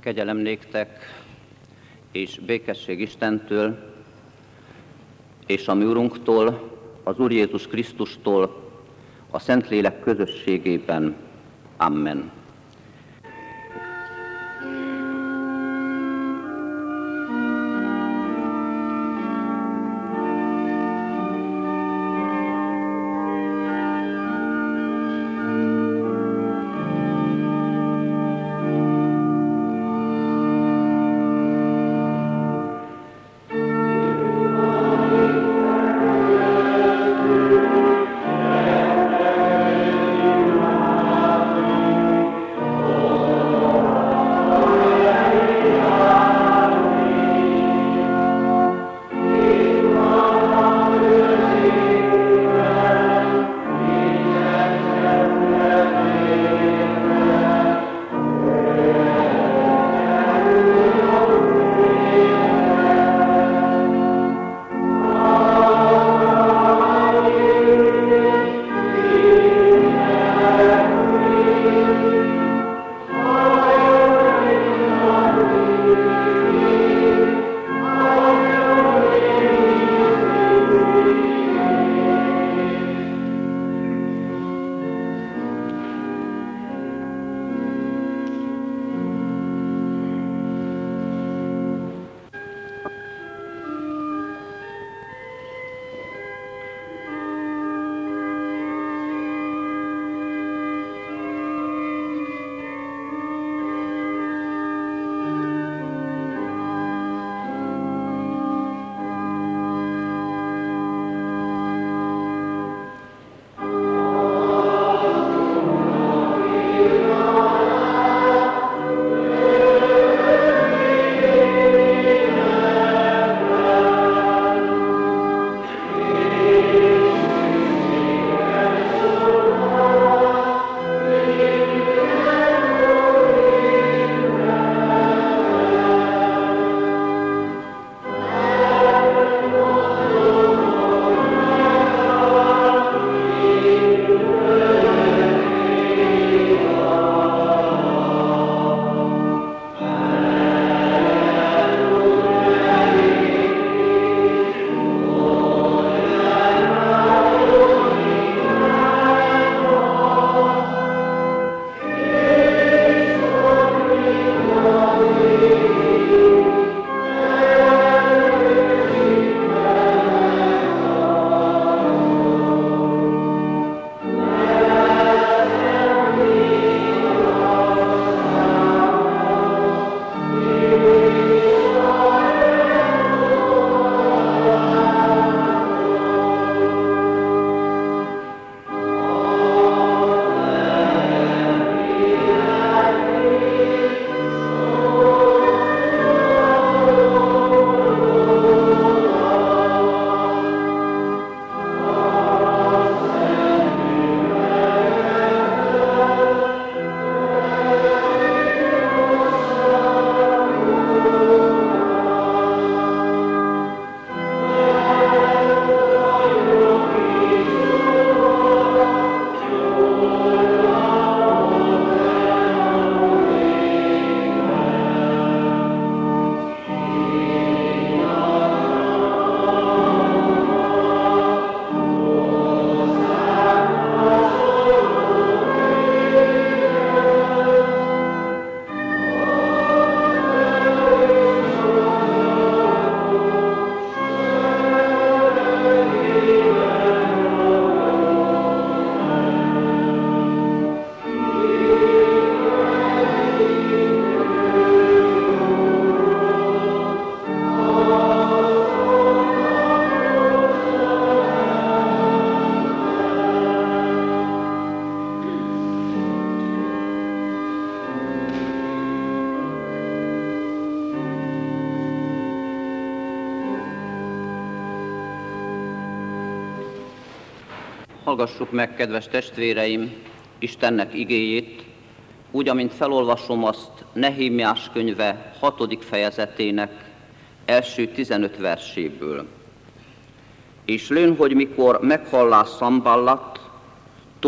Kegyelem néktek, és békesség Istentől, és a mi Urunktól, az Úr Jézus Krisztustól, a Szentlélek közösségében. Amen. Hallgassuk meg, kedves testvéreim, Istennek igéjét, úgy, amint felolvasom azt Nehémiás könyve 6. fejezetének első 15 verséből. És lőn, hogy mikor meghallás Szamballat,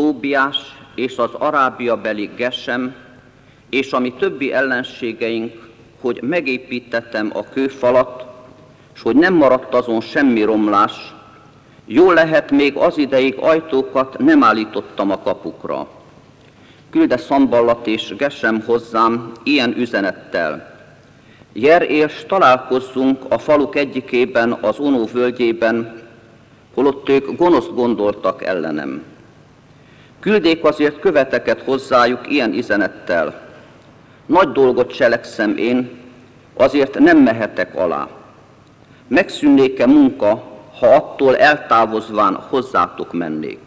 Tóbiás és az Arábia beli Gesem, és a mi többi ellenségeink hogy megépítettem a kőfalat, s hogy nem maradt azon semmi romlás, jól lehet, még az ideig ajtókat nem állítottam a kapukra. Külde Szamballat és Gesem hozzám ilyen üzenettel: Jer és találkozzunk a faluk egyikében, az Onó völgyében, holott ők gonoszt gondoltak ellenem. Küldék azért követeket hozzájuk ilyen üzenettel: Nagy dolgot cselekszem én, azért nem mehetek alá. Megszűnnék-e munka, ha attól eltávozván hozzátok mennék?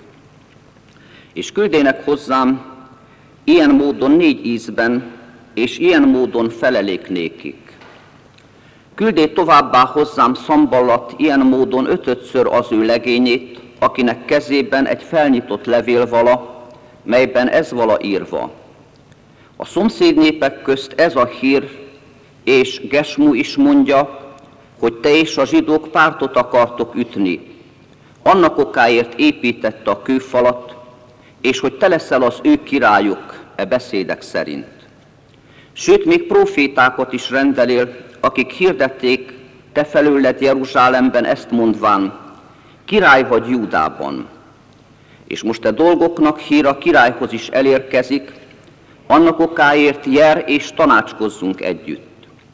És küldének hozzám ilyen módon 4 ízben, és ilyen módon felelék nékik. Küldé továbbá hozzám Szamballat ilyen módon 5-ször az ő legényét, akinek kezében egy felnyitott levél vala, melyben ez vala írva: A szomszéd népek közt ez a hír, és Gesmu is mondja, hogy te és a zsidók pártot akartok ütni. Annak okáért építette a kőfalat, és hogy te leszel az ő királyuk e beszédek szerint. Sőt, még profétákat is rendelél, akik hirdették te felőled Jeruzsálemben ezt mondván: Király vagy Júdában. És most a dolgoknak hír a királyhoz is elérkezik, annak okáért jer és tanácskozzunk együtt.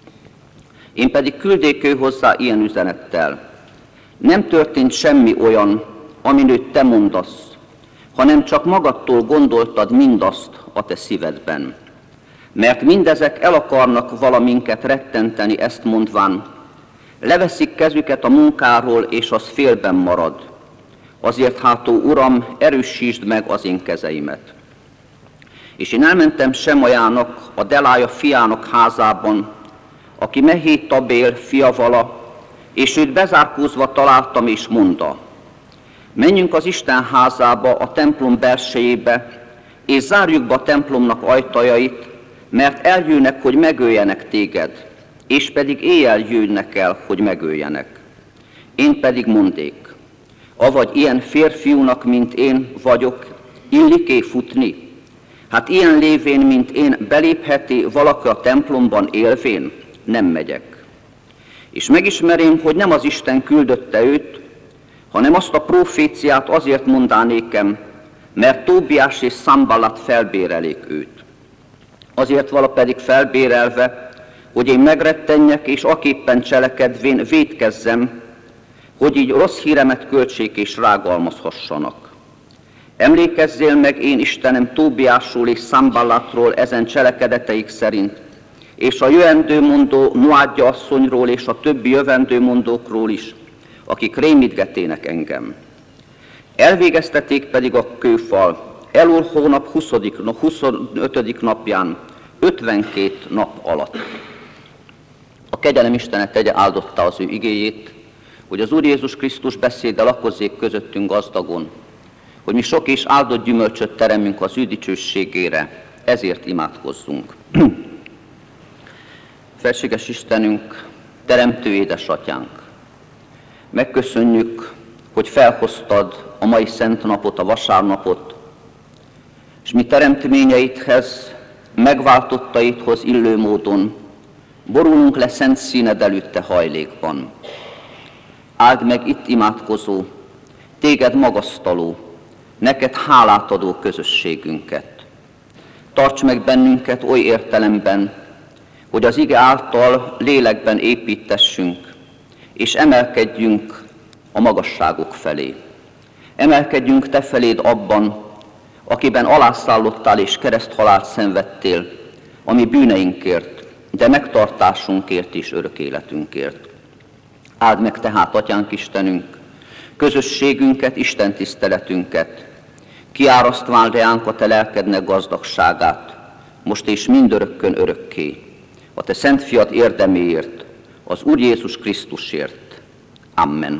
Én pedig küldék ő hozzá ilyen üzenettel: Nem történt semmi olyan, amin őt te mondasz, hanem csak magadtól gondoltad mindazt a te szívedben. Mert mindezek el akarnak valaminket rettenteni, ezt mondván: Leveszik kezüket a munkáról, és az félben marad. Azért hát, ó Uram, erősítsd meg az én kezeimet. És én elmentem Semajának, a Delája fiának házában, aki Mehétabél fia vala, és őt bezárkózva találtam, és mondta: Menjünk az Isten házába, a templom belsejébe, és zárjuk be a templomnak ajtajait, mert eljönnek, hogy megöljenek téged, és pedig éjjel jönnek el, hogy megöljenek. Én pedig mondék: Avagy ilyen férfiúnak, mint én vagyok, illik-e futni? Hát ilyen lévén, mint én, belépheti valaki a templomban élvén? Nem megyek. És megismerém, hogy nem az Isten küldötte őt, hanem azt a proféciát azért mondanékem, mert Tóbiás és Szamballat felbérelik őt. Azért vala pedig felbérelve, hogy én megrettenjek, és aképpen cselekedvén vétkezzem, hogy így rossz híremet költsék és rágalmazhassanak. Emlékezzél meg, én Istenem, Tóbiásról és Szamballatról ezen cselekedeteik szerint, és a jövendőmondó Noádja asszonyról és a többi jövendőmondókról is, akik rémítgetének engem. Elvégeztették pedig a kőfal Elul hónap 25. napján, 52 nap alatt. A kegyelem Istene tegye áldotta az ő igéjét, hogy az Úr Jézus Krisztus beszéde lakozzék közöttünk gazdagon, hogy mi sok és áldott gyümölcsöt teremünk az ő dicsőségére, ezért imádkozzunk. Felséges Istenünk, teremtő édesatyánk, megköszönjük, hogy felhoztad a mai szent napot, a vasárnapot, és mi teremtményeidhez, megváltottaidhoz illő módon borulunk le szent színed előtte hajlékban. Áld meg itt imádkozó, téged magasztaló, neked hálát adó közösségünket. Tarts meg bennünket oly értelemben, hogy az ige által lélekben építessünk, és emelkedjünk a magasságok felé. Emelkedjünk te feléd abban, akiben alászállottál és kereszthalált szenvedtél, a mi bűneinkért, de megtartásunkért és örök életünkért. Áld meg tehát, Atyánk Istenünk, közösségünket, Isten tiszteletünket, kiárasztván reánk a te lelkednek gazdagságát, most és mindörökkön örökké, a te szent fiad érdeméért, az Úr Jézus Krisztusért. Amen.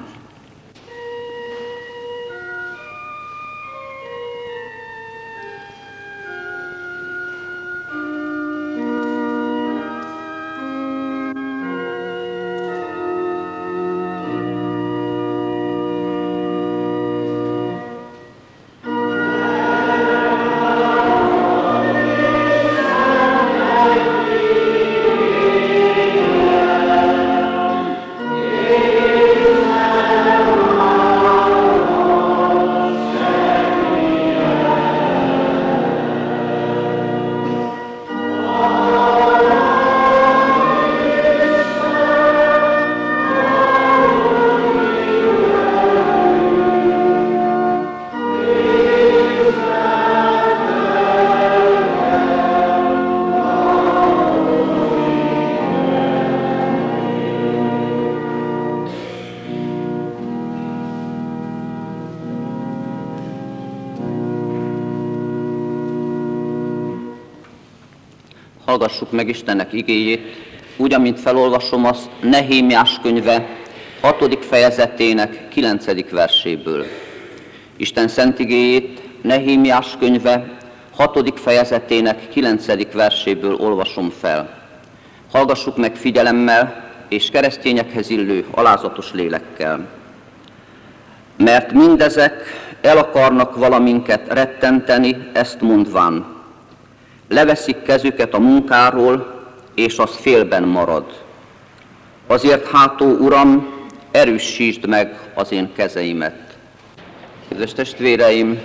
Hallgassuk meg Istennek igéjét, úgy, amint felolvasom azt Nehémiás könyve 6. fejezetének 9. verséből. Isten szent igéjét Nehémiás könyve 6. fejezetének 9. verséből olvasom fel. Hallgassuk meg figyelemmel és keresztényekhez illő alázatos lélekkel. Mert mindezek el akarnak valaminket rettenteni, ezt mondván. Leveszik kezüket a munkáról, és az félben marad. Azért hátó Uram, erősítsd meg az én kezeimet. Kedves testvéreim,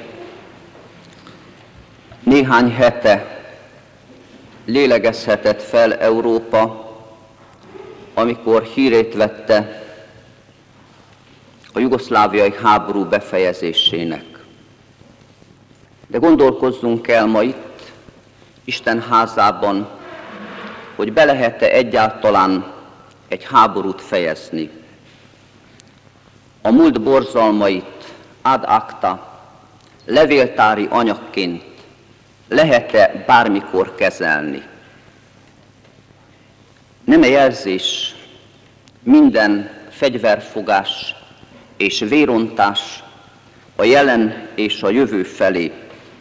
néhány hete lélegezhetett fel Európa, amikor hírét vette a jugoszláviai háború befejezésének. De gondolkozzunk el ma itt, Isten házában, hogy be lehet-e egyáltalán egy háborút fejezni. A múlt borzalmait ad acta, levéltári anyagként lehet-e bármikor kezelni? Nem-e jelzés minden fegyverfogás és vérontás a jelen és a jövő felé?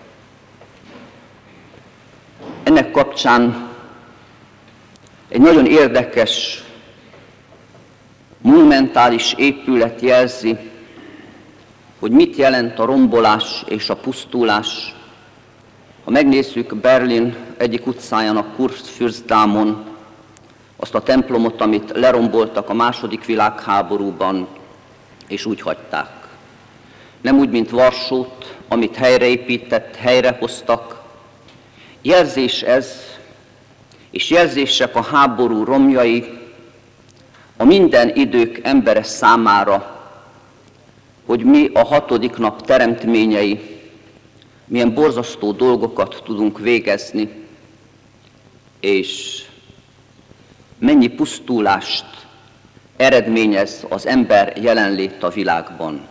Ennek kapcsán egy nagyon érdekes, monumentális épület jelzi, hogy mit jelent a rombolás és a pusztulás. Ha megnézzük Berlin egyik utcáján, a Kurfürstdámon, azt a templomot, amit leromboltak a II. Világháborúban, és úgy hagyták. Nem úgy, mint Varsót, amit helyrehoztak. Jelzés ez, és jelzések a háború romjai a minden idők embere számára, hogy mi a 6. nap teremtményei, milyen borzasztó dolgokat tudunk végezni, és mennyi pusztulást eredményez az ember jelenlét a világban.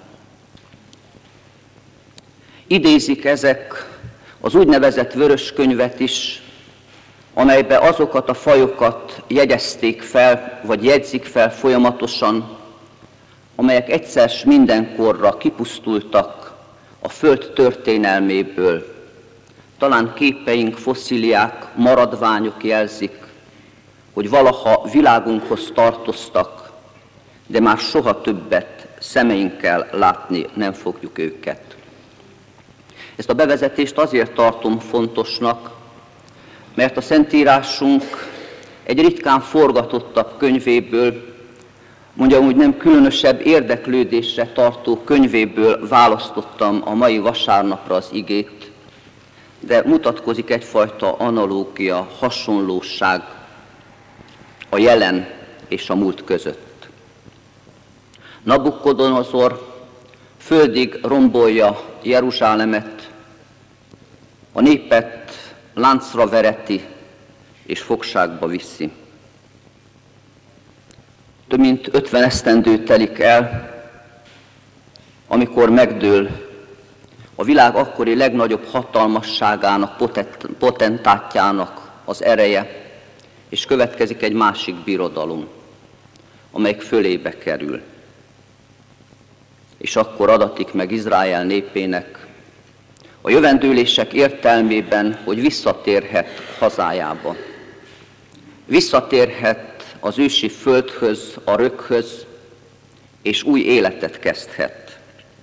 Idézik ezek az úgynevezett vörös könyvet is, amelybe azokat a fajokat jegyezték fel, vagy jegyzik fel folyamatosan, amelyek egyszer mindenkorra kipusztultak a Föld történelméből. Talán képeink, fosszíliák, maradványok jelzik, hogy valaha világunkhoz tartoztak, de már soha többet szemeinkkel látni nem fogjuk őket. Ezt a bevezetést azért tartom fontosnak, mert a Szentírásunk egy ritkán forgatottabb könyvéből, mondjam úgy, nem különösebb érdeklődésre tartó könyvéből választottam a mai vasárnapra az igét, de mutatkozik egyfajta analógia, hasonlóság a jelen és a múlt között. Nabukodonozor földig rombolja Jeruzsálemet, a népet láncra vereti és fogságba viszi. Több mint 50 esztendő telik el, amikor megdől a világ akkori legnagyobb hatalmasságának, potentátjának az ereje, és következik egy másik birodalom, amelyik fölébe kerül. És akkor adatik meg Izrael népének a jövendőlések értelmében, hogy visszatérhet hazájába. Visszatérhet az ősi földhöz, a röghöz, és új életet kezdhet.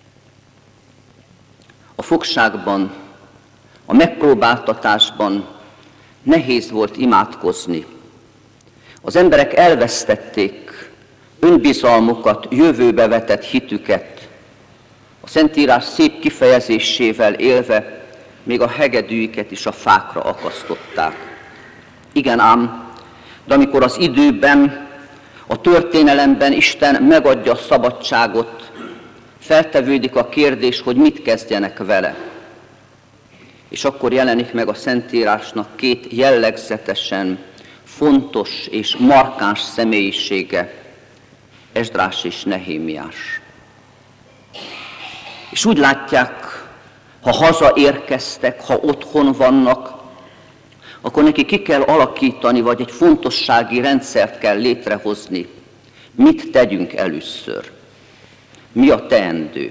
A fogságban, a megpróbáltatásban nehéz volt imádkozni. Az emberek elvesztették önbizalmukat, jövőbe vetett hitüket, a Szentírás szép kifejezésével élve még a hegedűiket is a fákra akasztották. Igen ám, de amikor az időben, a történelemben Isten megadja a szabadságot, feltevődik a kérdés, hogy mit kezdjenek vele. És akkor jelenik meg a Szentírásnak két jellegzetesen fontos és markáns személyisége, Esdrás és Nehémiás. És úgy látják, ha hazaérkeztek, ha otthon vannak, akkor neki ki kell alakítani, vagy egy fontossági rendszert kell létrehozni. Mit tegyünk először? Mi a teendő?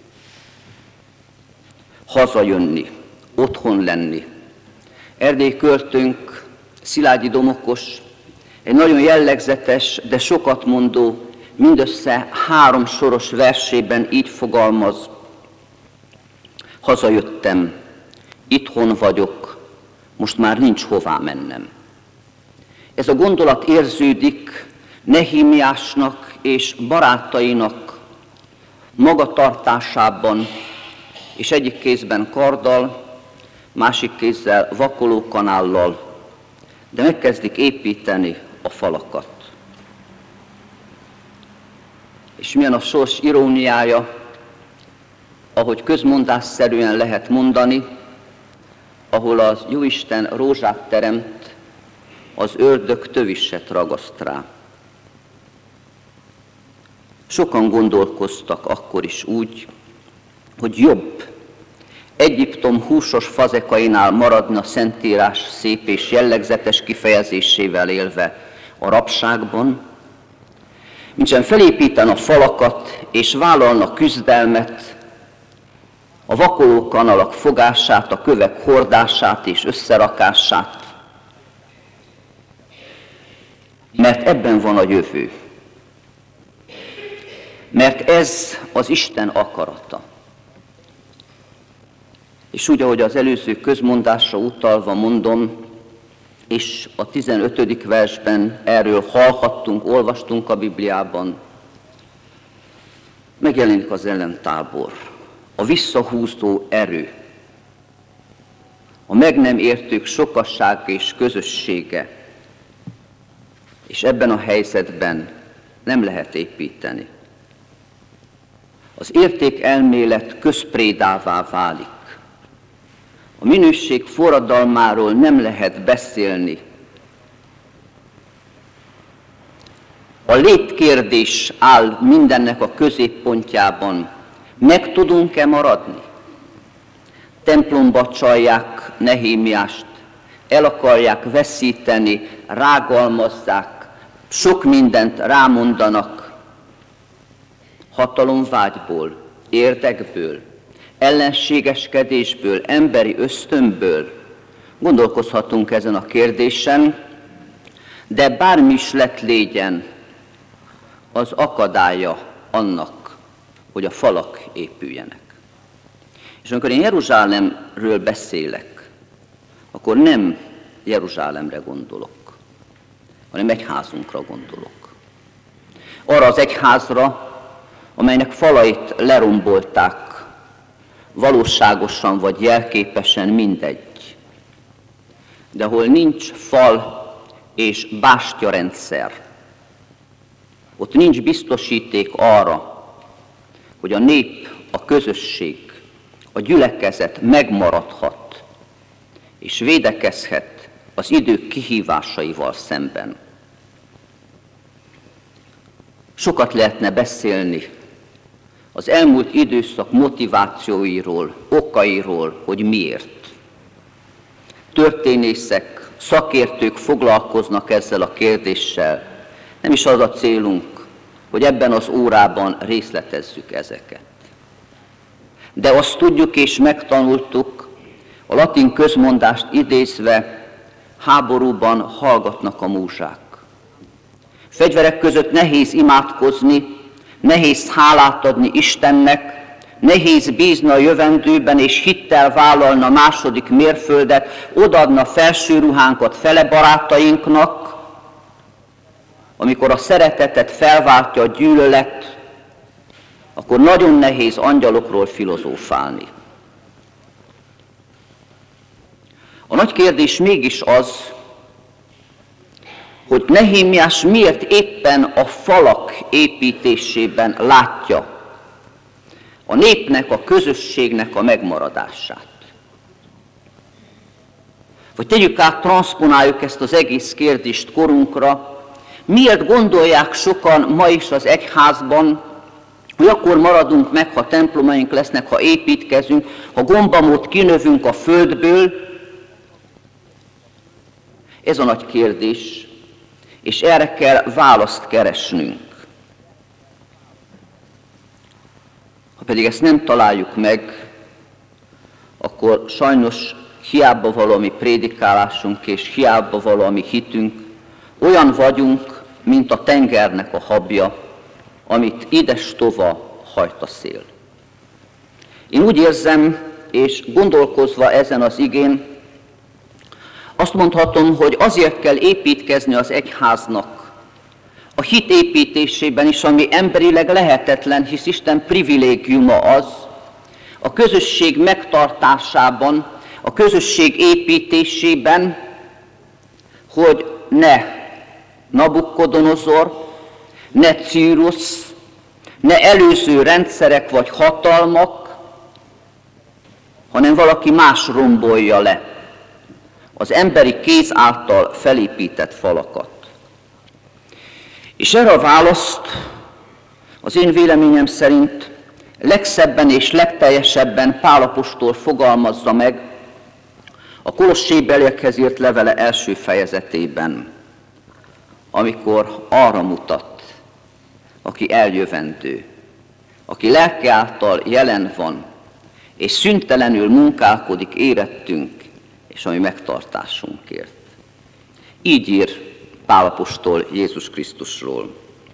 Hazajönni, otthon lenni. Erdélyi költőnk, Szilágyi Domokos egy nagyon jellegzetes, de sokat mondó, mindössze 3 soros versében így fogalmaz: hazajöttem, itthon vagyok, most már nincs hová mennem. Ez a gondolat érződik Nehémiásnak és barátainak magatartásában, és egyik kézben karddal, másik kézzel vakolókanállal, de megkezdik építeni a falakat. És milyen a sors iróniája, ahogy közmondásszerűen lehet mondani, ahol az Jóisten rózsát teremt, az ördög töviset ragaszt rá. Sokan gondolkoztak akkor is úgy, hogy jobb Egyiptom húsos fazekainál maradni a Szentírás szép és jellegzetes kifejezésével élve a rabságban, mintsem felépíten a falakat és vállalna küzdelmet, a vakolókanalak fogását, a kövek hordását és összerakását, mert ebben van a jövő. Mert ez az Isten akarata. És úgy, ahogy az előző közmondásra utalva mondom, és a 15. versben erről hallhattunk, olvastunk a Bibliában, megjelenik az ellentábor, a visszahúzó erő, a meg nem értők sokassága és közössége, és ebben a helyzetben nem lehet építeni. Az értékelmélet közprédává válik. A minőség forradalmáról nem lehet beszélni. A létkérdés áll mindennek a középpontjában. Meg tudunk-e maradni? Templomba csalják Nehémiást, el akarják veszíteni, rágalmazzák, sok mindent rámondanak. Hatalomvágyból, érdekből, ellenségeskedésből, emberi ösztönből gondolkozhatunk ezen a kérdésen, de bármi is lett légyen, az akadálya annak, hogy a falak épüljenek. És amikor én Jeruzsálemről beszélek, akkor nem Jeruzsálemre gondolok, hanem egyházunkra gondolok. Arra az egyházra, amelynek falait lerombolták, valóságosan vagy jelképesen, mindegy. De ahol nincs fal és bástyarendszer, ott nincs biztosíték arra, hogy a nép, a közösség, a gyülekezet megmaradhat és védekezhet az idők kihívásaival szemben. Sokat lehetne beszélni az elmúlt időszak motivációiról, okairól, hogy miért. Történészek, szakértők foglalkoznak ezzel a kérdéssel. Nem is az a célunk, hogy ebben az órában részletezzük ezeket. De azt tudjuk és megtanultuk, a latin közmondást idézve, háborúban hallgatnak a múzsák. Fegyverek között nehéz imádkozni, nehéz hálát adni Istennek, nehéz bízni a jövendőben és hittel vállalni a második mérföldet, odaadna felső ruhánkat fele barátainknak, amikor a szeretetet felváltja a gyűlölet, akkor nagyon nehéz angyalokról filozófálni. A nagy kérdés mégis az, hogy Nehémiás miért éppen a falak építésében látja a népnek, a közösségnek a megmaradását. Vagy tegyük át, transzponáljuk ezt az egész kérdést korunkra, miért gondolják sokan ma is az egyházban, hogy akkor maradunk meg, ha templomaink lesznek, ha építkezünk, ha gombamót kinövünk a földből, Ez a nagy kérdés, és erre kell választ keresnünk. Ha pedig ezt nem találjuk meg, akkor sajnos hiába való a mi prédikálásunk, és hiába való a mi hitünk, olyan vagyunk, mint a tengernek a habja, amit ides-tova hajt a szél. Én úgy érzem, és gondolkozva ezen az igén, azt mondhatom, hogy azért kell építkezni az egyháznak, a hit építésében is, ami emberileg lehetetlen, hisz Isten privilégiuma az, a közösség megtartásában, a közösség építésében, hogy ne Nabukkodonozor, ne Círusz, ne előző rendszerek vagy hatalmak, hanem valaki más rombolja le az emberi kéz által felépített falakat. És erre a választ az én véleményem szerint legszebben és legteljesebben Pál apostol fogalmazza meg a Kolossébeliekhez írt levele első fejezetében, amikor arra mutat, aki eljövendő, aki lelke által jelen van, és szüntelenül munkálkodik érettünk és a mi megtartásunkért. Így ír Pál apostol Jézus Krisztusról.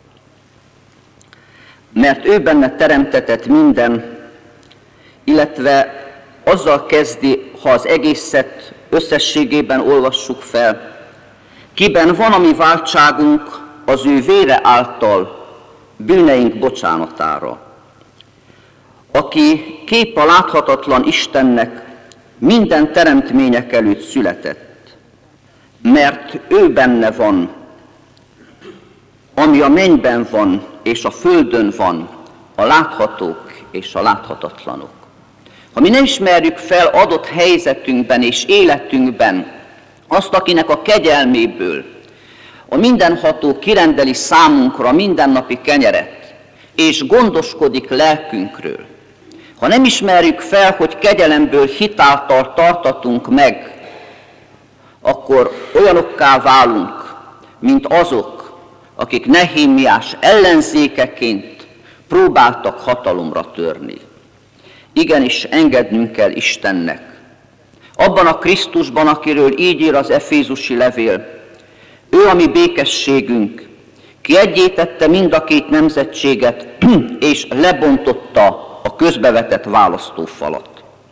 Mert ő benne teremtetett minden, illetve azzal kezdi, ha az egészet összességében olvassuk fel, kiben van a mi váltságunk az ő vére által bűneink bocsánatára, aki kép a láthatatlan Istennek minden teremtmények előtt született, mert ő benne van, ami a mennyben van és a földön van, a láthatók és a láthatatlanok. Ha mi nem ismerjük fel adott helyzetünkben és életünkben azt, akinek a kegyelméből a mindenható kirendeli számunkra a mindennapi kenyeret, és gondoskodik lelkünkről, ha nem ismerjük fel, hogy kegyelemből hitáltal tartatunk meg, akkor olyanokká válunk, mint azok, akik Nehémiás ellenzékeként próbáltak hatalomra törni. Igenis, engednünk kell Istennek. Abban a Krisztusban, akiről így ír az efézusi levél, ő a mi békességünk, ki egyétette mind a két nemzetséget, és lebontotta a közbevetett választófalat.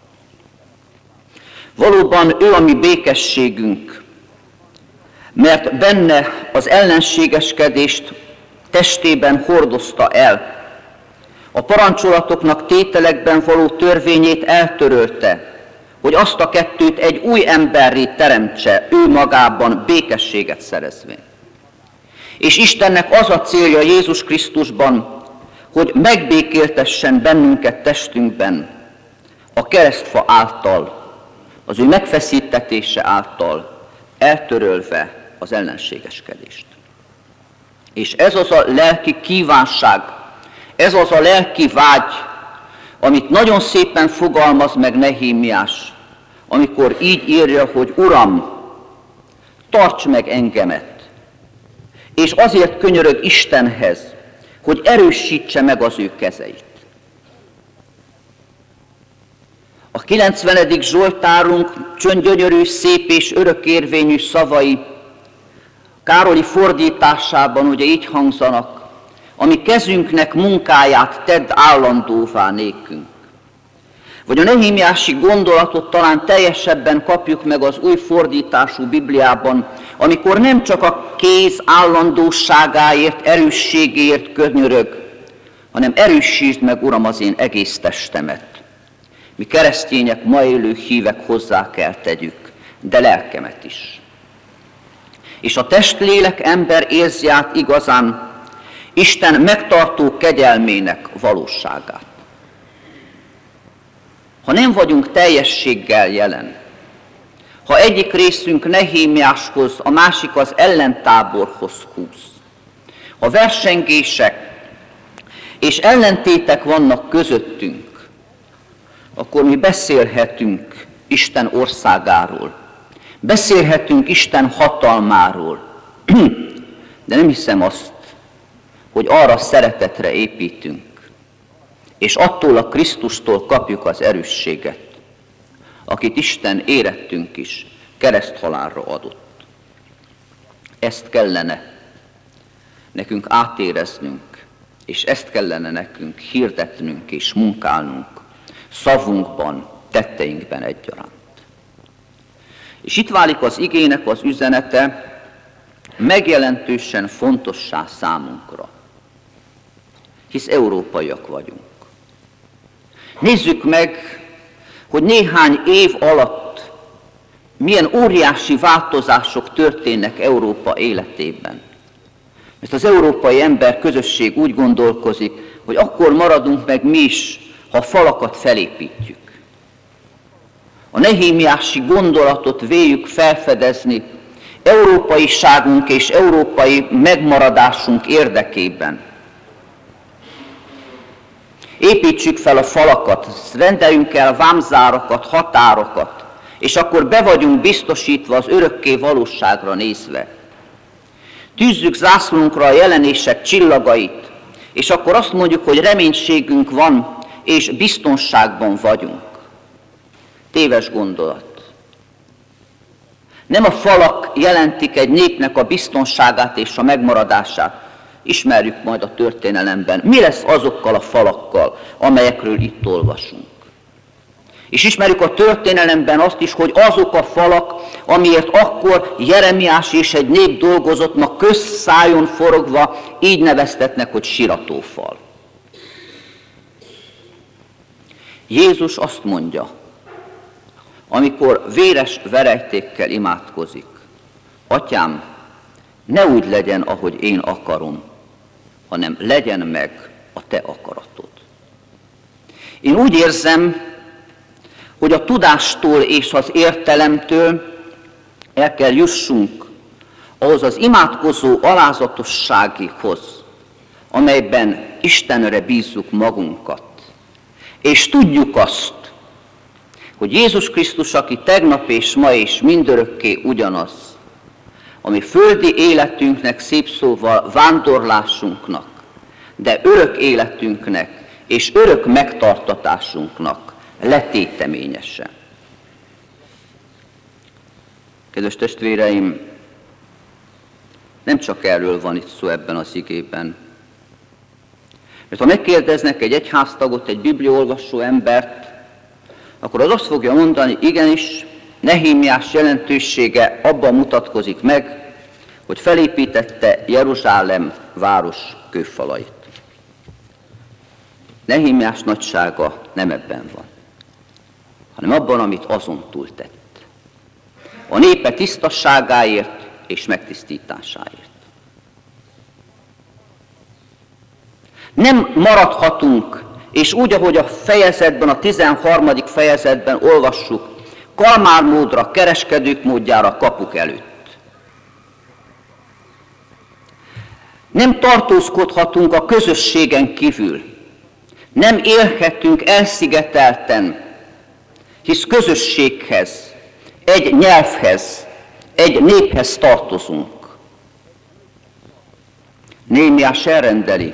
Valóban ő a mi békességünk, mert benne az ellenségeskedést testében hordozta el. A parancsolatoknak tételekben való törvényét eltörölte, hogy azt a kettőt egy új emberré teremtse, ő magában békességet szerezve. És Istennek az a célja Jézus Krisztusban, hogy megbékéltessen bennünket testünkben a keresztfa által, az ő megfeszítetése által, eltörölve az ellenségeskedést. És ez az a lelki kívánság, ez az a lelki vágy, amit nagyon szépen fogalmaz meg Nehémiás, amikor így írja, hogy Uram, tarts meg engemet, és azért könyörög Istenhez, hogy erősítse meg az ő kezeit. A 90. Zsoltárunk gyönyörű, szép és örökérvényű szavai Károli fordításában ugye így hangzanak, ami kezünknek munkáját tedd állandóvá nékünk. Vagy a nehémiási gondolatot talán teljesebben kapjuk meg az új fordítású Bibliában, amikor nem csak a kéz állandóságáért, erősségéért könyörög, hanem erősítsd meg, Uram, az én egész testemet. Mi keresztények, ma élő hívek hozzá kell tegyük, de lelkemet is. És a testlélek ember érzi át igazán Isten megtartó kegyelmének valóságát. Ha nem vagyunk teljességgel jelen, ha egyik részünk Nehémiáshoz, a másik az ellentáborhoz húz, ha versengések és ellentétek vannak közöttünk, akkor mi beszélhetünk Isten országáról, Beszélhetünk Isten hatalmáról, de nem hiszem azt, hogy arra szeretetre építünk, és attól a Krisztustól kapjuk az erősséget, akit Isten érettünk is kereszthalálra adott. Ezt kellene nekünk átéreznünk, és ezt kellene nekünk hirdetnünk és munkálnunk, szavunkban, tetteinkben egyaránt. És itt válik az igének az üzenete megjelentősen fontossá számunkra, hisz európaiak vagyunk. Nézzük meg, hogy néhány év alatt milyen óriási változások történnek Európa életében. Mert az európai ember közösség úgy gondolkozik, hogy akkor maradunk meg mi is, ha a falakat felépítjük. A nehémiási gondolatot véljük felfedezni európaiságunk és európai megmaradásunk érdekében. Építsük fel a falakat, rendeljünk el vámzárakat, határokat, és akkor be vagyunk biztosítva az örökké valóságra nézve. Tűzzük zászlónkra a jelenések csillagait, és akkor azt mondjuk, hogy reménységünk van, és biztonságban vagyunk. Téves gondolat. Nem a falak jelentik egy népnek a biztonságát és a megmaradását. Ismerjük majd a történelemben. Mi lesz azokkal a falakkal, amelyekről itt olvasunk? És ismerjük a történelemben azt is, hogy azok a falak, amiért akkor Jeremiás és egy nép dolgozott, ma közszájon forogva így neveztetnek, hogy siratófal. Jézus azt mondja, amikor véres verejtékkel imádkozik, Atyám, ne úgy legyen, ahogy én akarom, hanem legyen meg a te akaratod. Én úgy érzem, hogy a tudástól és az értelemtől el kell jussunk ahhoz az imádkozó alázatossághoz, amelyben Istenre bízzuk magunkat. És tudjuk azt, hogy Jézus Krisztus, aki tegnap és ma és mindörökké ugyanaz, ami földi életünknek, szép szóval vándorlásunknak, de örök életünknek és örök megtartatásunknak letéteményese. Kedves testvéreim, nem csak erről van itt szó ebben az igében. Mert ha megkérdeznek egy egyháztagot, egy bibliaolvasó embert, akkor az azt fogja mondani, igenis, Nehémiás jelentősége abban mutatkozik meg, hogy felépítette Jeruzsálem város kőfalait. Nehémiás nagysága nem ebben van, hanem abban, amit azon túl tett. A népe tisztasságáért és megtisztításáért. Nem maradhatunk, és úgy, ahogy a fejezetben, a 13. fejezetben olvassuk, kalmármódra, kereskedők módjára kapuk előtt. Nem tartózkodhatunk a közösségen kívül. Nem élhetünk elszigetelten, hisz közösséghez, egy nyelvhez, egy néphez tartozunk. Némiás elrendeli,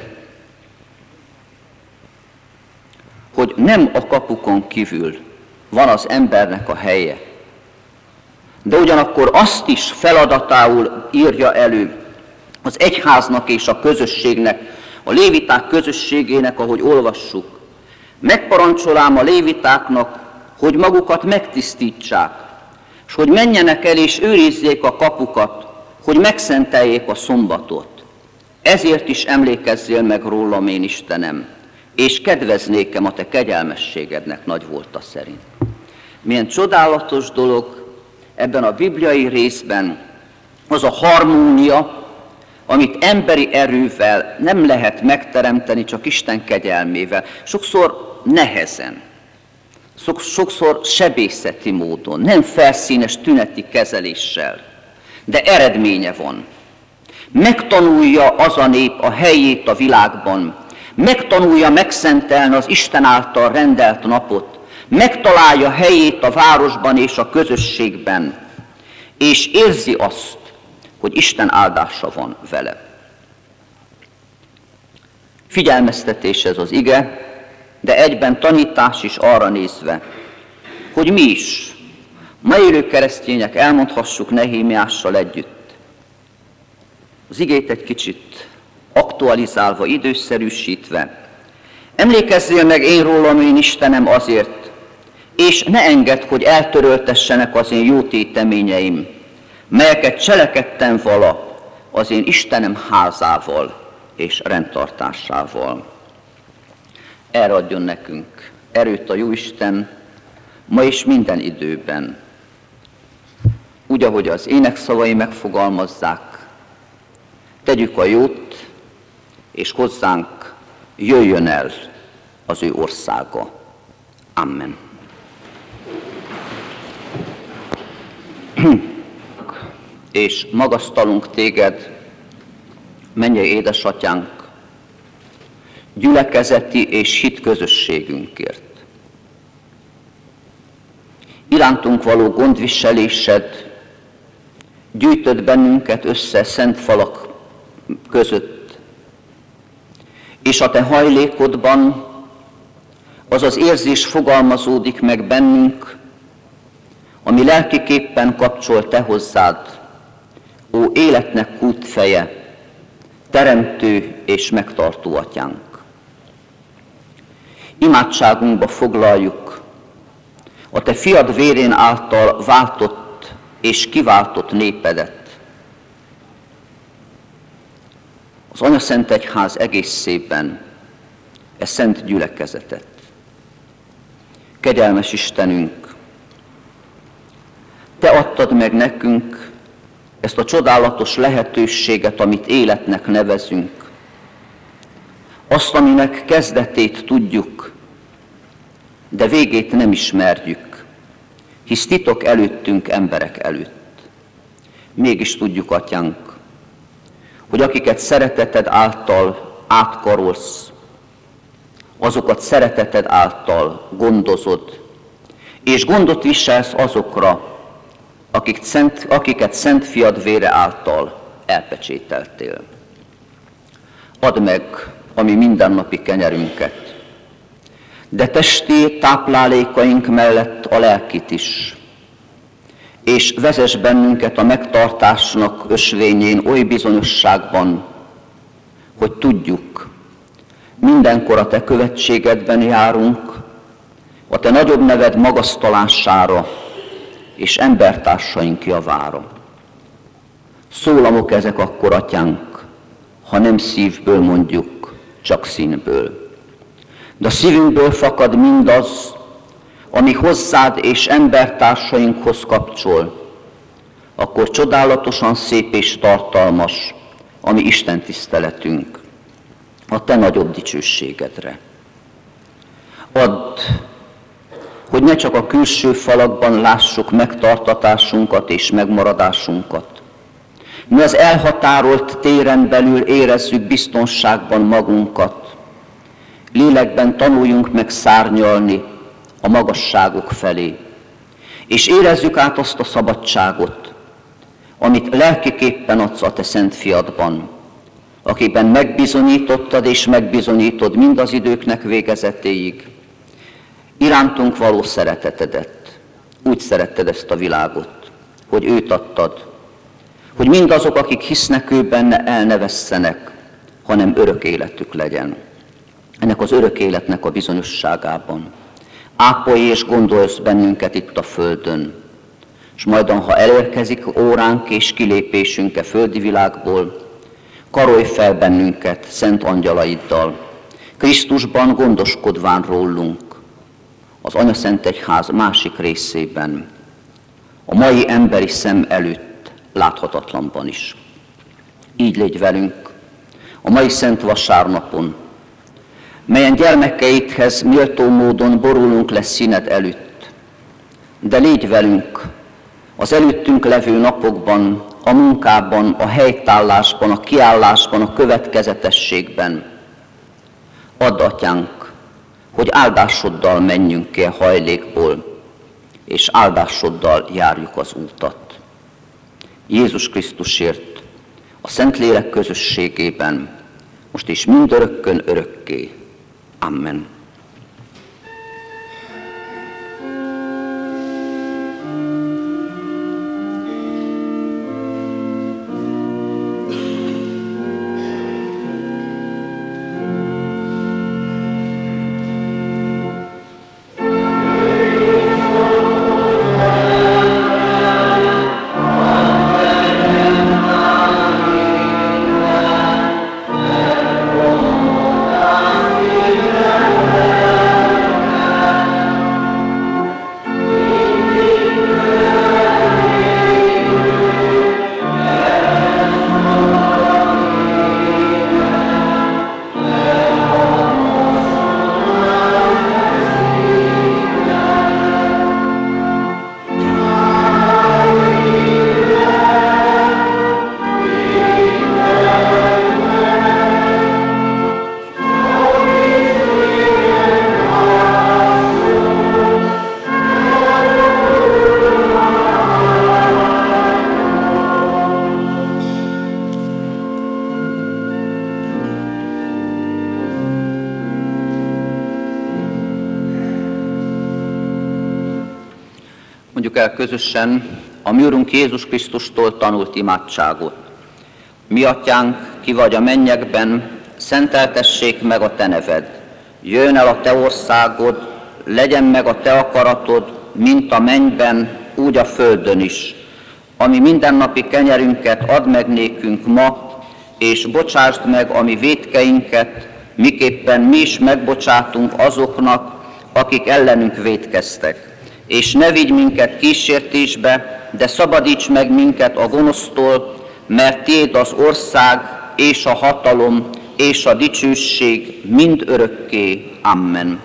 hogy nem a kapukon kívül van az embernek a helye, de ugyanakkor azt is feladatául írja elő az egyháznak és a közösségnek, a léviták közösségének, ahogy olvassuk. Megparancsolám a lévitáknak, hogy magukat megtisztítsák, és hogy menjenek el és őrizzék a kapukat, hogy megszenteljék a szombatot. Ezért is emlékezzél meg rólam, én Istenem, és kedveznékem a te kegyelmességednek nagy volta szerint. Milyen csodálatos dolog ebben a bibliai részben az a harmónia, amit emberi erővel nem lehet megteremteni, csak Isten kegyelmével. Sokszor nehezen, sokszor sebészeti módon, nem felszínes tüneti kezeléssel, de eredménye van. Megtanulja az a nép a helyét a világban, megtanulja megszentelni az Isten által rendelt napot, megtalálja helyét a városban és a közösségben, és érzi azt, hogy Isten áldása van vele. Figyelmeztetés ez az ige, de egyben tanítás is arra nézve, hogy mi is, ma élő keresztények elmondhassuk Nehémiással együtt. Az igét egy kicsit aktualizálva, időszerűsítve. Emlékezzél meg én rólam, én Istenem azért, és ne engedd, hogy eltöröltessenek az én jó téteményeim, melyeket cselekedtem vala az én Istenem házával és rendtartásával. Erre adjon nekünk erőt a Jóisten, ma és minden időben. Úgy, ahogy az énekszavai megfogalmazzák, tegyük a jót, és hozzánk jöjjön el az ő országa. Amen. És magasztalunk téged, mennyei édesatyánk, gyülekezeti és hitközösségünkért. Irántunk való gondviselésed gyűjtött bennünket össze szent falak között, és a te hajlékodban az az érzés fogalmazódik meg bennünk, ami lelkiképpen kapcsol te hozzád, ó életnek kútfeje, teremtő és megtartó atyánk. Imádságunkba foglaljuk a te fiad vérén által váltott és kiváltott népedet. Az Anyaszent Egyház egészében szent gyülekezetet. Kegyelmes Istenünk, te adtad meg nekünk ezt a csodálatos lehetőséget, amit életnek nevezünk. Azt, aminek kezdetét tudjuk, de végét nem ismerjük, hisz titok előttünk, emberek előtt. Mégis tudjuk, atyánk, hogy akiket szereteted által átkarolsz, azokat szereteted által gondozod, és gondot viselsz azokra, akiket szent fiad vére által elpecsételtél. Add meg a mi mindennapi kenyerünket, de testi táplálékaink mellett a lelkit is, és vezess bennünket a megtartásnak ösvényén oly bizonyosságban, hogy tudjuk, mindenkor a te követségedben járunk, a te nagyobb neved magasztalására és embertársaink javára. Szólamok ezek akkor, atyánk, ha nem szívből mondjuk, csak színből. De a szívünkből fakad mindaz, ami hozzád és embertársainkhoz kapcsol, akkor csodálatosan szép és tartalmas a mi Isten tiszteletünk, a te nagyobb dicsőségedre. Add, hogy ne csak a külső falakban lássuk megtartatásunkat és megmaradásunkat, mi az elhatárolt téren belül érezzük biztonságban magunkat, lélekben tanuljunk meg szárnyalni a magasságok felé, és érezzük át azt a szabadságot, amit lelkiképpen adsz a te szent fiadban, akiben megbizonyítottad és megbizonyítod mind az időknek végezetéig, irántunk való szeretetedet. Úgy szeretted ezt a világot, hogy őt adtad, hogy mindazok, akik hisznek ő benne, el ne vesszenek, hanem örök életük legyen. Ennek az örök életnek a bizonyosságában ápolj és gondolsz bennünket itt a földön, és majdan, ha elérkezik óránk és kilépésünk a földi világból, karolj fel bennünket szent angyalaiddal, Krisztusban gondoskodván rólunk, az Anyaszent Egyház másik részében, a mai emberi szem előtt láthatatlanban is. Így légy velünk a mai Szent Vasárnapon, melyen gyermekeidhez méltó módon borulunk le színed előtt, de légy velünk az előttünk levő napokban, a munkában, a helytállásban, a kiállásban, a következetességben. Add, atyánk, hogy áldásoddal menjünk ki a hajlékból, és áldásoddal járjuk az útat. Jézus Krisztusért, a Szentlélek közösségében, most is mindörökkön örökké. Amen. Mondjuk el közösen a mi Urunk Jézus Krisztustól tanult imádságot. Mi Atyánk, ki vagy a mennyekben, szenteltessék meg a Te neved. Jöjjön el a Te országod, legyen meg a Te akaratod, mint a mennyben, úgy a földön is. Ami mindennapi kenyerünket add meg nékünk ma, és bocsásd meg a mi vétkeinket, miképpen mi is megbocsátunk azoknak, akik ellenünk vétkeztek. És ne vigy minket kísértésbe, de szabadíts meg minket a gonosztól, mert Tiéd az ország, és a hatalom, és a dicsőség mind örökké. Amen.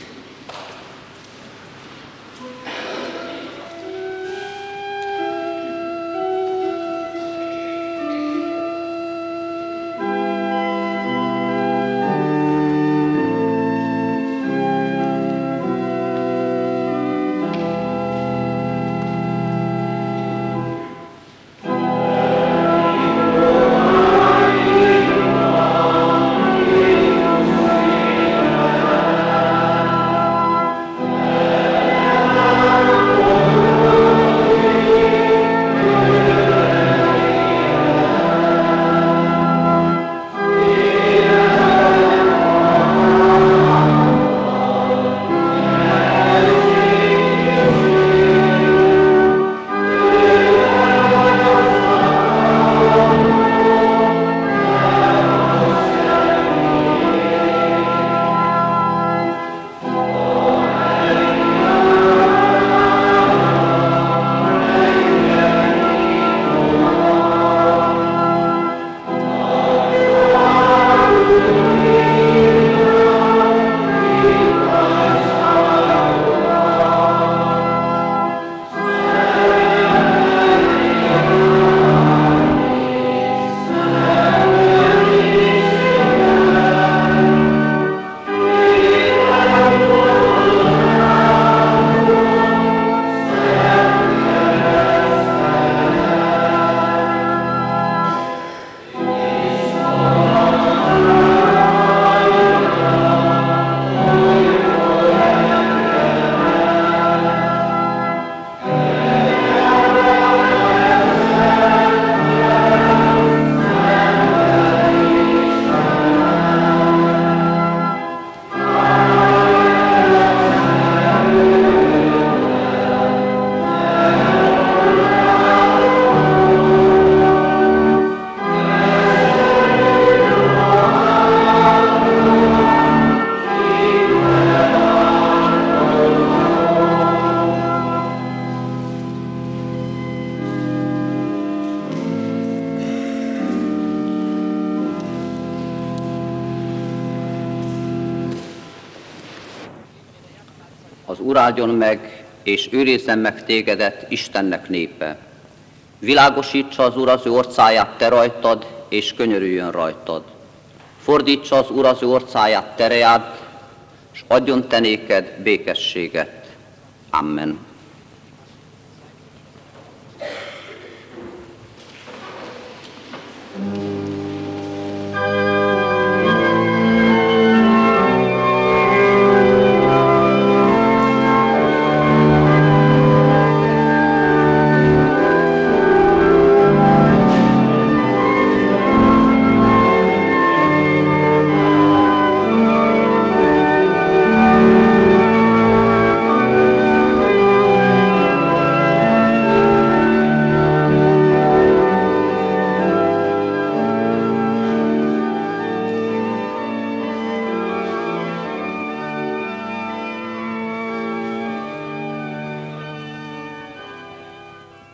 Az Úr áldjon meg, és őrizzen meg tégedet, Istennek népe. Világosítsa az Úr az ő orcáját te rajtad, és könyörüljön rajtad. Fordítsa az Úr az ő orcáját te reád, és adjon te néked békességet. Amen.